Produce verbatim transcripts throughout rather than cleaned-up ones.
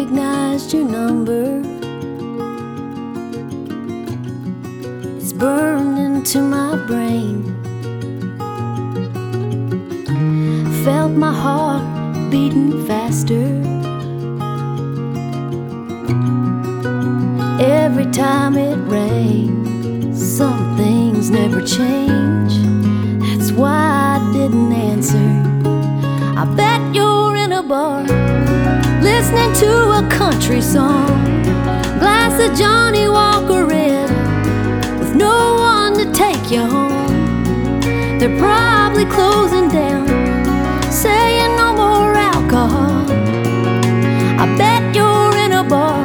recognized your number. It's burned into my brain. Felt my heart beating faster every time it rains. Some things never change. That's why I didn't answer. I bet you're in a bar listening to a country song, glass of Johnny Walker Red, with no one to take you home. They're probably closing down, saying no more alcohol. I bet you're in a bar,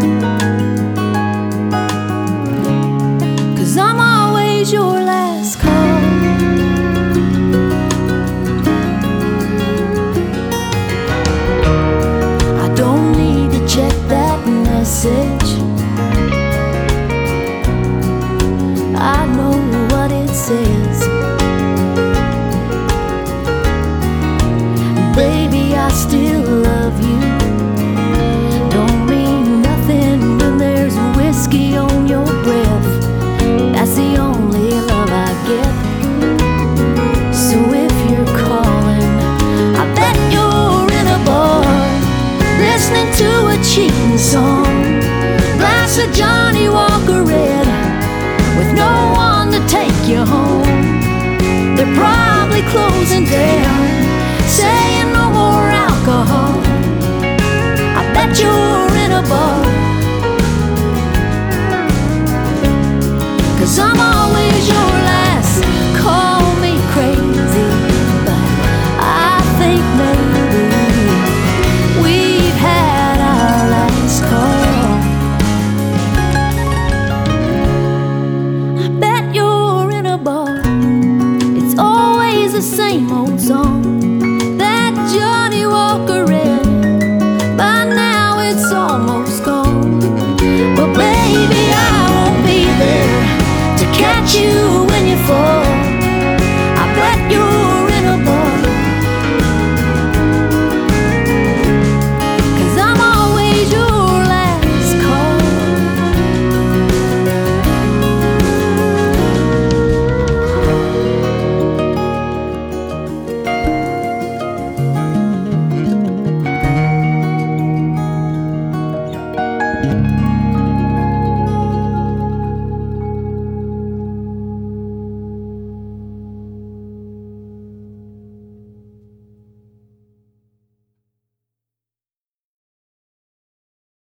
'cause I'm always your last call. I know what it says. Baby, I still love you. Don't mean nothing when there's whiskey on your breath. That's the only love I get. So if you're calling, I bet you're in a bar listening to a cheating song, glass of Johnny Walker Red, with no one to take you home.